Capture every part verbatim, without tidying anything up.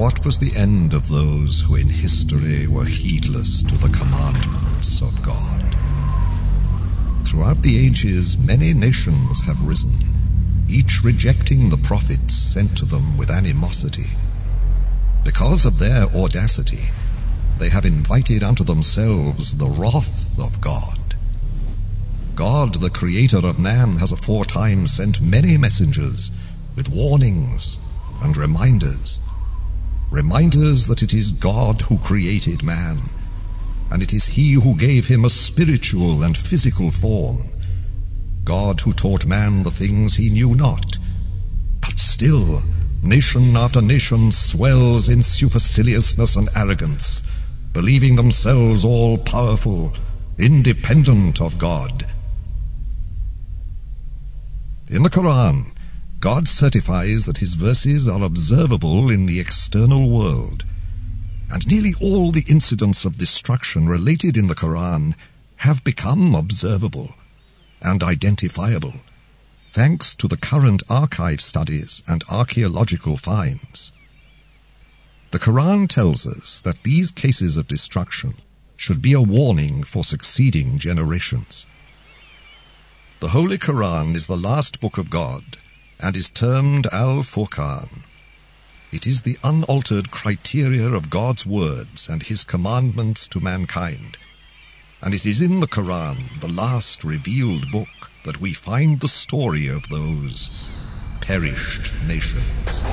what was the end of those who in history were heedless to the commandments of God? Throughout the ages, many nations have risen, each rejecting the prophets sent to them with animosity. Because of their audacity, they have invited unto themselves the wrath of God. God, the creator of man, has aforetime sent many messengers with warnings and reminders. Reminders that it is God who created man, and it is he who gave him a spiritual and physical form. God who taught man the things he knew not. But still, nation after nation swells in superciliousness and arrogance, believing themselves all-powerful, independent of God. In the Quran, God certifies that his verses are observable in the external world, and nearly all the incidents of destruction related in the Quran have become observable and identifiable, thanks to the current archive studies and archaeological finds. The Quran tells us that these cases of destruction should be a warning for succeeding generations. The Holy Quran is the last book of God and is termed Al-Furqan. It is the unaltered criteria of God's words and his commandments to mankind, and it is in the Quran, the last revealed book, that we find the story of those perished nations.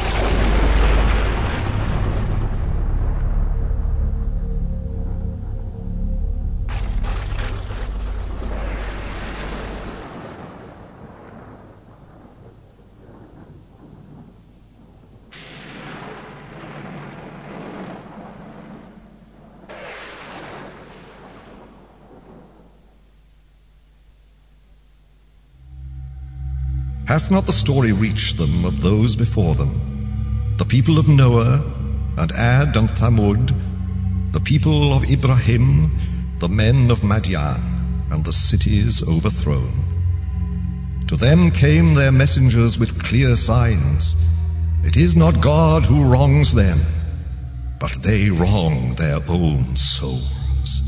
Hath not the story reached them of those before them, the people of Noah, and Ad and Thamud, the people of Ibrahim, the men of Madian, and the cities overthrown? To them came their messengers with clear signs. It is not God who wrongs them, but they wrong their own souls.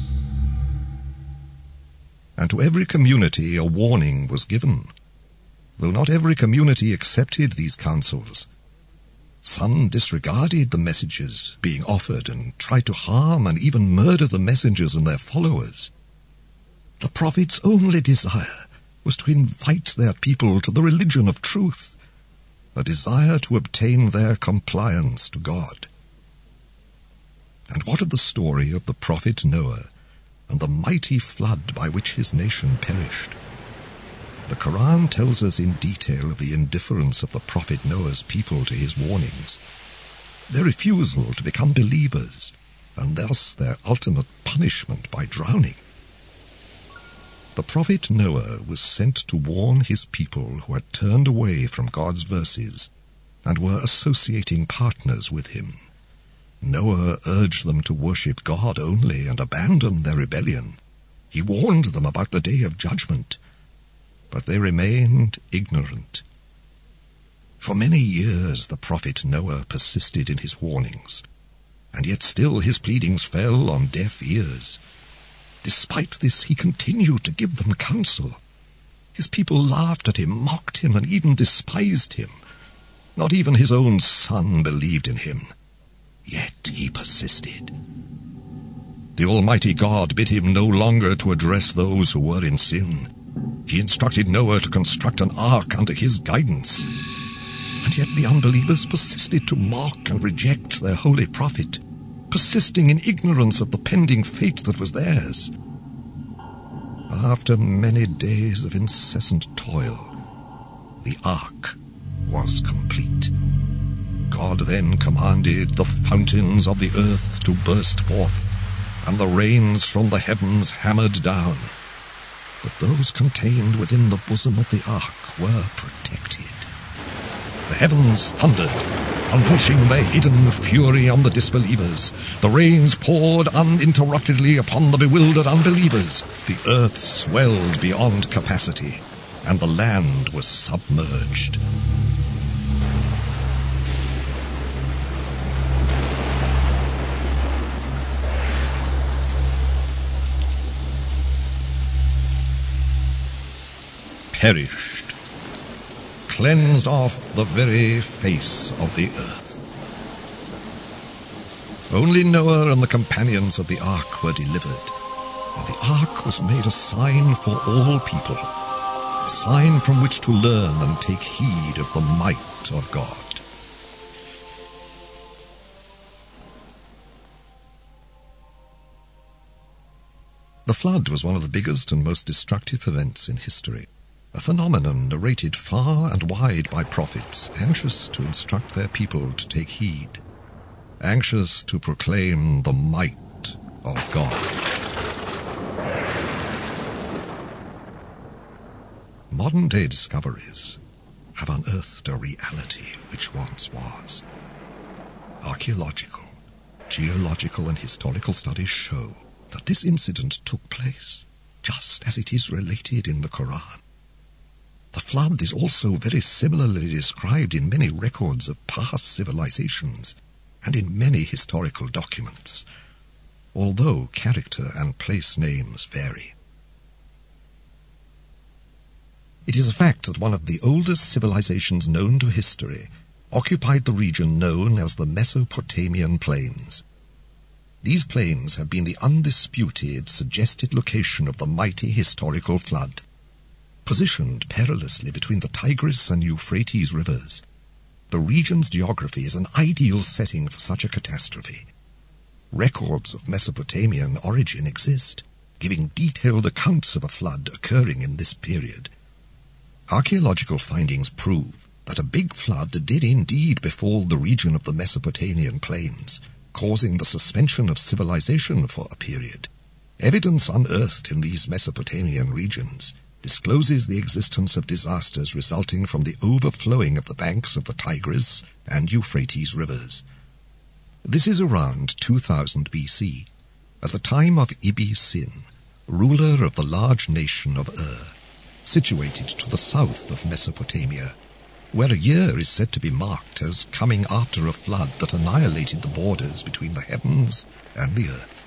And to every community a warning was given, though not every community accepted these counsels. Some disregarded the messages being offered and tried to harm and even murder the messengers and their followers. The prophets' only desire was to invite their people to the religion of truth, a desire to obtain their compliance to God. And what of the story of the prophet Noah and the mighty flood by which his nation perished? The Quran tells us in detail of the indifference of the prophet Noah's people to his warnings, their refusal to become believers, and thus their ultimate punishment by drowning. The prophet Noah was sent to warn his people who had turned away from God's verses and were associating partners with him. Noah urged them to worship God only and abandon their rebellion. He warned them about the day of judgment, but they remained ignorant. For many years the prophet Noah persisted in his warnings, and yet still his pleadings fell on deaf ears. Despite this, he continued to give them counsel. His people laughed at him, mocked him, and even despised him. Not even his own son believed in him. Yet he persisted. The Almighty God bid him no longer to address those who were in sin. He instructed Noah to construct an ark under his guidance. And yet the unbelievers persisted to mock and reject their holy prophet, persisting in ignorance of the pending fate that was theirs. After many days of incessant toil, the ark was complete. God then commanded the fountains of the earth to burst forth, and the rains from the heavens hammered down. But those contained within the bosom of the ark were protected. The heavens thundered, unleashing their hidden fury on the disbelievers. The rains poured uninterruptedly upon the bewildered unbelievers. The earth swelled beyond capacity, and the land was submerged. perished, cleansed off the very face of the earth. Only Noah and the companions of the ark were delivered, and the ark was made a sign for all people, a sign from which to learn and take heed of the might of God. The flood was one of the biggest and most destructive events in history, a phenomenon narrated far and wide by prophets anxious to instruct their people to take heed, anxious to proclaim the might of God. Modern-day discoveries have unearthed a reality which once was. Archaeological, geological and historical studies show that this incident took place just as it is related in the Quran. The flood is also very similarly described in many records of past civilizations and in many historical documents, although character and place names vary. It is a fact that one of the oldest civilizations known to history occupied the region known as the Mesopotamian Plains. These plains have been the undisputed, suggested location of the mighty historical flood. Positioned perilously between the Tigris and Euphrates rivers, the region's geography is an ideal setting for such a catastrophe. Records of Mesopotamian origin exist, giving detailed accounts of a flood occurring in this period. Archaeological findings prove that a big flood did indeed befall the region of the Mesopotamian plains, causing the suspension of civilization for a period. Evidence unearthed in these Mesopotamian regions discloses the existence of disasters resulting from the overflowing of the banks of the Tigris and Euphrates rivers. This is around two thousand B C, at the time of Ibi-Sin, ruler of the large nation of Ur, situated to the south of Mesopotamia, where a year is said to be marked as coming after a flood that annihilated the borders between the heavens and the earth.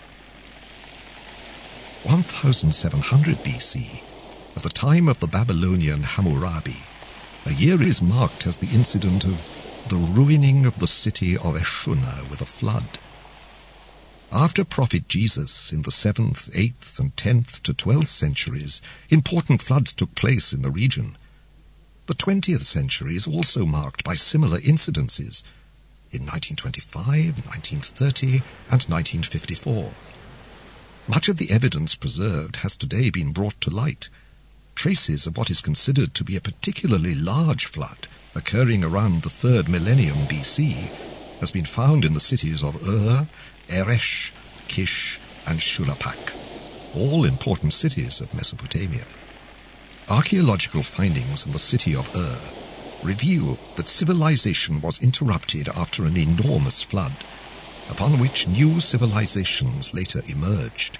seventeen hundred B C, at the time of the Babylonian Hammurabi, a year is marked as the incident of the ruining of the city of Eshuna with a flood. After Prophet Jesus in the seventh, eighth, and tenth to twelfth centuries, important floods took place in the region. The twentieth century is also marked by similar incidences in nineteen twenty-five, nineteen thirty, and nineteen fifty-four. Much of the evidence preserved has today been brought to light. Traces of what is considered to be a particularly large flood occurring around the third millennium B C has been found in the cities of Ur, Eresh, Kish, and Shurapak, all important cities of Mesopotamia. Archaeological findings in the city of Ur reveal that civilization was interrupted after an enormous flood, upon which new civilizations later emerged.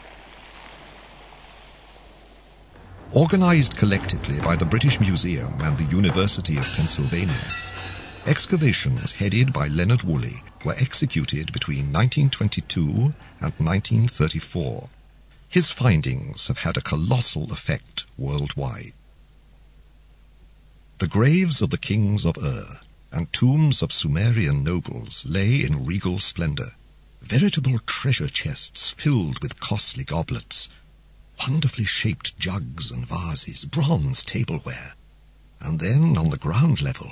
Organized collectively by the British Museum and the University of Pennsylvania, excavations headed by Leonard Woolley were executed between nineteen twenty-two and nineteen thirty-four. His findings have had a colossal effect worldwide. The graves of the kings of Ur and tombs of Sumerian nobles lay in regal splendor, veritable treasure chests filled with costly goblets, wonderfully shaped jugs and vases, bronze tableware, and then on the ground level,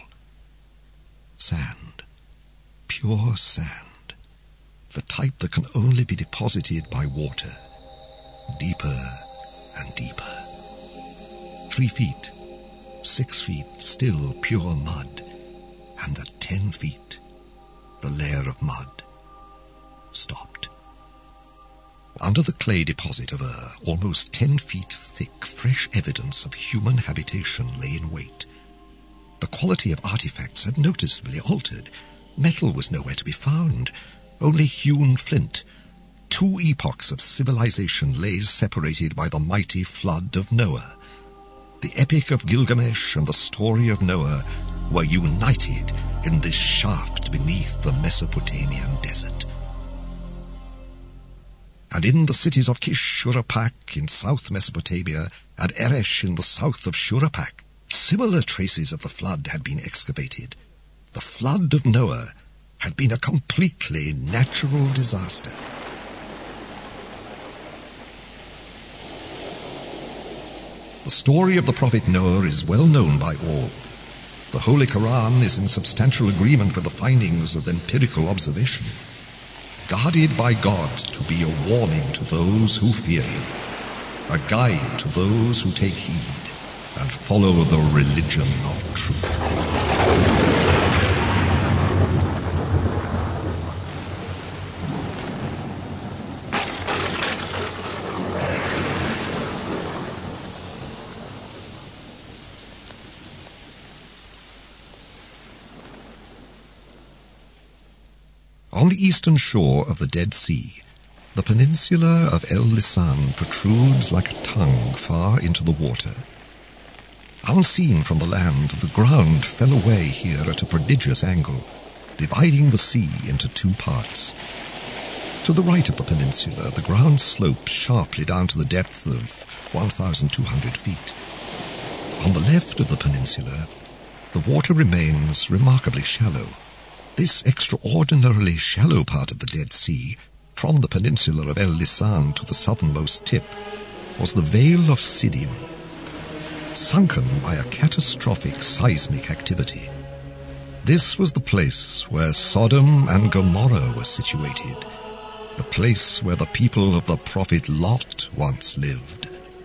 sand, pure sand, the type that can only be deposited by water, deeper and deeper. Three feet, six feet, still pure mud, and at ten feet, the layer of mud stopped. Under the clay deposit of Ur, almost ten feet thick, fresh evidence of human habitation lay in wait. The quality of artifacts had noticeably altered. Metal was nowhere to be found, only hewn flint. Two epochs of civilization lay separated by the mighty flood of Noah. The epic of Gilgamesh and the story of Noah were united in this shaft beneath the Mesopotamian desert. And in the cities of Kish Shurapak in south Mesopotamia and Eresh in the south of Shurapak, similar traces of the flood had been excavated. The flood of Noah had been a completely natural disaster. The story of the prophet Noah is well known by all. The Holy Quran is in substantial agreement with the findings of empirical observation, guarded by God to be a warning to those who fear him, a guide to those who take heed and follow the religion of truth. On the eastern shore of the Dead Sea, the peninsula of El Lisan protrudes like a tongue far into the water. Unseen from the land, the ground fell away here at a prodigious angle, dividing the sea into two parts. To the right of the peninsula, the ground slopes sharply down to the depth of one thousand two hundred feet. On the left of the peninsula, the water remains remarkably shallow. This extraordinarily shallow part of the Dead Sea, from the peninsula of El Lisan to the southernmost tip, was the Vale of Siddim, sunken by a catastrophic seismic activity. This was the place where Sodom and Gomorrah were situated, the place where the people of the prophet Lot once lived.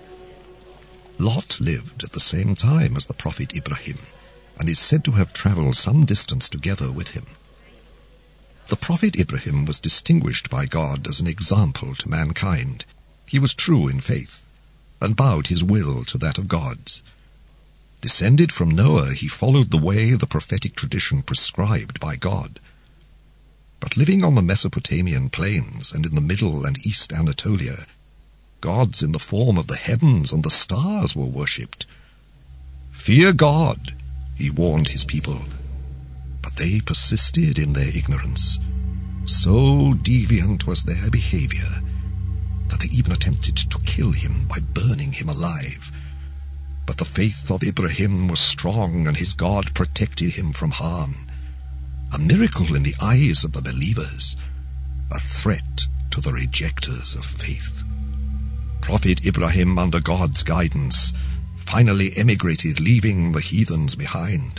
Lot lived at the same time as the prophet Ibrahim, and is said to have travelled some distance together with him. The prophet Ibrahim was distinguished by God as an example to mankind. He was true in faith, and bowed his will to that of God's. Descended from Noah, he followed the way the prophetic tradition prescribed by God. But living on the Mesopotamian plains and in the Middle and East Anatolia, gods in the form of the heavens and the stars were worshipped. "Fear God," he warned his people, but they persisted in their ignorance. So deviant was their behavior that they even attempted to kill him by burning him alive. But the faith of Ibrahim was strong, and his God protected him from harm. A miracle in the eyes of the believers, a threat to the rejectors of faith. Prophet Ibrahim, under God's guidance, finally emigrated, leaving the heathens behind.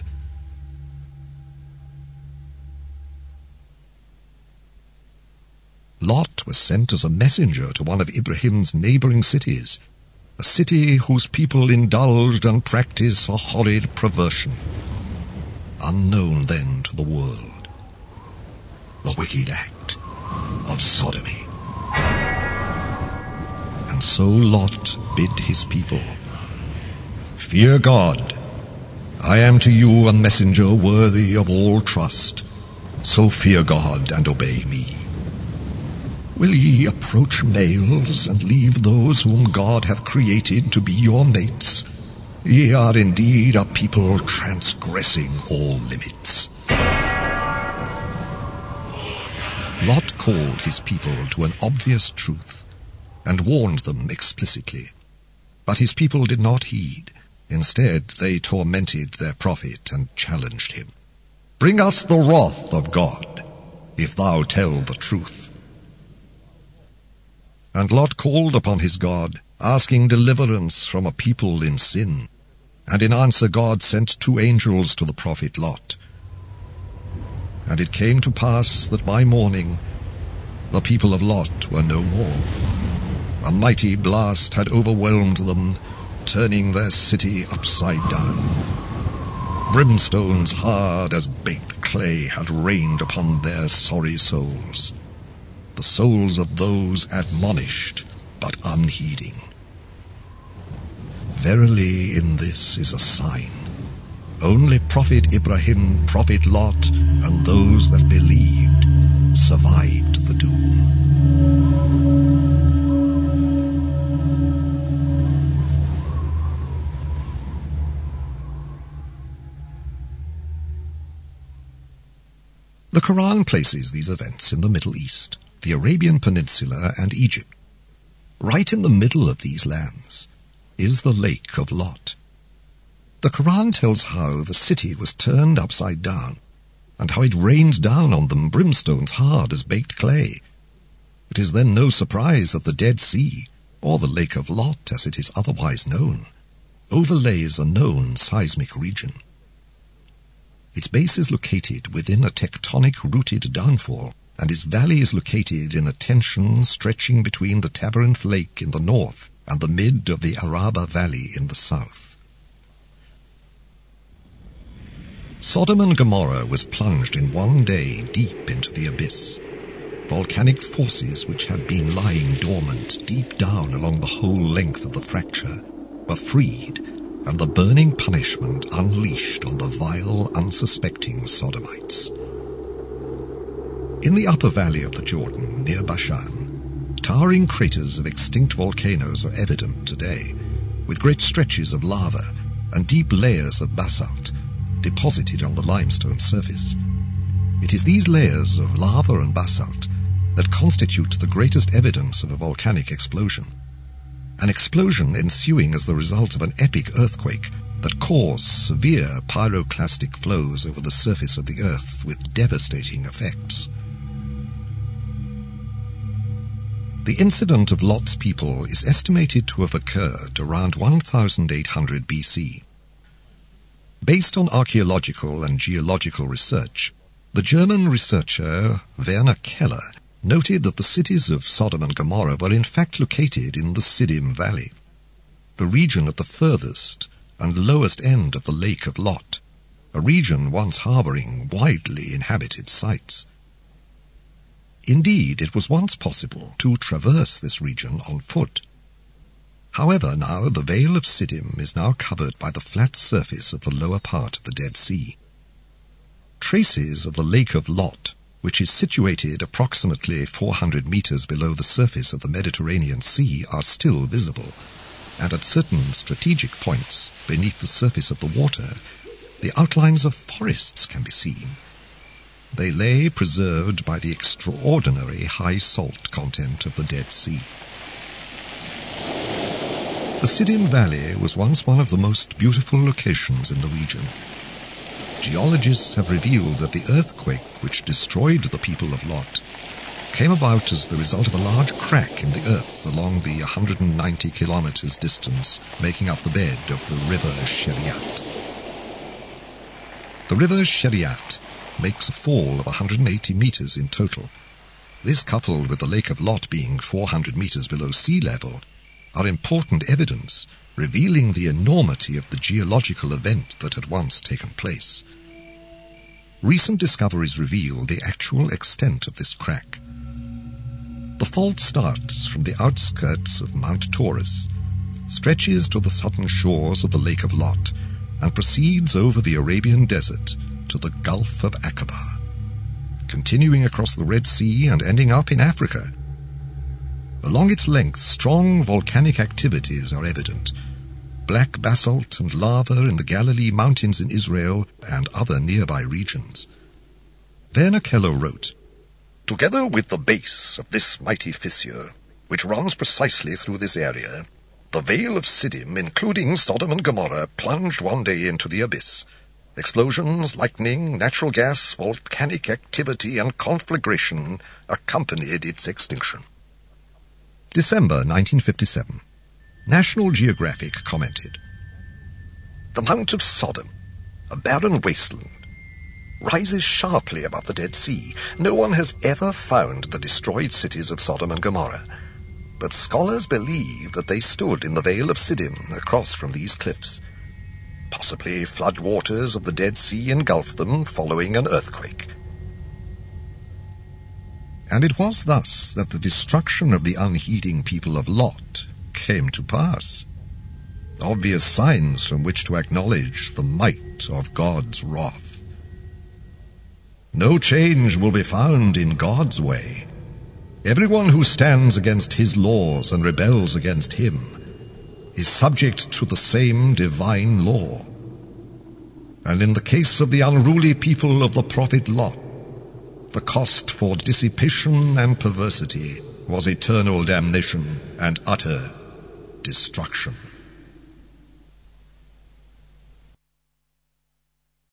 Lot was sent as a messenger to one of Ibrahim's neighboring cities, a city whose people indulged and practiced a horrid perversion, unknown then to the world, the wicked act of sodomy. And so Lot bid his people, "Fear God. I am to you a messenger worthy of all trust, so fear God and obey me. Will ye approach males and leave those whom God hath created to be your mates? Ye are indeed a people transgressing all limits." Lot called his people to an obvious truth and warned them explicitly. But his people did not heed. Instead, they tormented their prophet and challenged him. "Bring us the wrath of God, if thou tell the truth." And Lot called upon his God, asking deliverance from a people in sin. And in answer God sent two angels to the prophet Lot. And it came to pass that by morning the people of Lot were no more. A mighty blast had overwhelmed them, turning their city upside down. Brimstones hard as baked clay had rained upon their sorry souls, the souls of those admonished but unheeding. Verily in this is a sign. Only Prophet Ibrahim, Prophet Lot, and those that believed survived the doom. The Quran places these events in the Middle East, the Arabian Peninsula and Egypt. Right in the middle of these lands is the Lake of Lot. The Quran tells how the city was turned upside down, and how it rained down on them brimstones hard as baked clay. It is then no surprise that the Dead Sea, or the Lake of Lot as it is otherwise known, overlays a known seismic region. Its base is located within a tectonic-rooted downfall, and its valley is located in a tension stretching between the Tabarinth Lake in the north and the mid of the Araba Valley in the south. Sodom and Gomorrah was plunged in one day deep into the abyss. Volcanic forces which had been lying dormant deep down along the whole length of the fracture were freed, and the burning punishment unleashed on the vile, unsuspecting Sodomites. In the upper valley of the Jordan, near Bashan, towering craters of extinct volcanoes are evident today, with great stretches of lava and deep layers of basalt deposited on the limestone surface. It is these layers of lava and basalt that constitute the greatest evidence of a volcanic explosion, an explosion ensuing as the result of an epic earthquake that caused severe pyroclastic flows over the surface of the earth with devastating effects. The incident of Lot's people is estimated to have occurred around one thousand eight hundred B C. Based on archaeological and geological research, the German researcher Werner Keller noted that the cities of Sodom and Gomorrah were in fact located in the Siddim Valley, the region at the furthest and lowest end of the Lake of Lot, a region once harboring widely inhabited sites. Indeed, it was once possible to traverse this region on foot. However, now the Vale of Siddim is now covered by the flat surface of the lower part of the Dead Sea. Traces of the Lake of Lot, which is situated approximately four hundred meters below the surface of the Mediterranean Sea, are still visible, and at certain strategic points beneath the surface of the water, the outlines of forests can be seen. They lay preserved by the extraordinary high salt content of the Dead Sea. The Siddim Valley was once one of the most beautiful locations in the region. Geologists have revealed that the earthquake which destroyed the people of Lot came about as the result of a large crack in the earth along the one hundred ninety kilometers distance making up the bed of the river Sheriat. The river Sheriat makes a fall of one hundred eighty meters in total. This, coupled with the Lake of Lot being four hundred meters below sea level, are important evidence revealing the enormity of the geological event that had once taken place. Recent discoveries reveal the actual extent of this crack. The fault starts from the outskirts of Mount Taurus, stretches to the southern shores of the Lake of Lot, and proceeds over the Arabian Desert to the Gulf of Aqaba, continuing across the Red Sea and ending up in Africa. Along its length, strong volcanic activities are evident. Black basalt and lava in the Galilee Mountains in Israel and other nearby regions. Werner Keller wrote, "Together with the base of this mighty fissure, which runs precisely through this area, the Vale of Siddim, including Sodom and Gomorrah, plunged one day into the abyss. Explosions, lightning, natural gas, volcanic activity, and conflagration accompanied its extinction." December nineteen fifty-seven. National Geographic commented, "The Mount of Sodom, a barren wasteland, rises sharply above the Dead Sea. No one has ever found the destroyed cities of Sodom and Gomorrah, but scholars believe that they stood in the Vale of Siddim across from these cliffs. Possibly flood waters of the Dead Sea engulfed them following an earthquake." And it was thus that the destruction of the unheeding people of Lot came to pass. Obvious signs from which to acknowledge the might of God's wrath. No change will be found in God's way. Everyone who stands against his laws and rebels against him is subject to the same divine law. And in the case of the unruly people of the prophet Lot, the cost for dissipation and perversity was eternal damnation and utter destruction.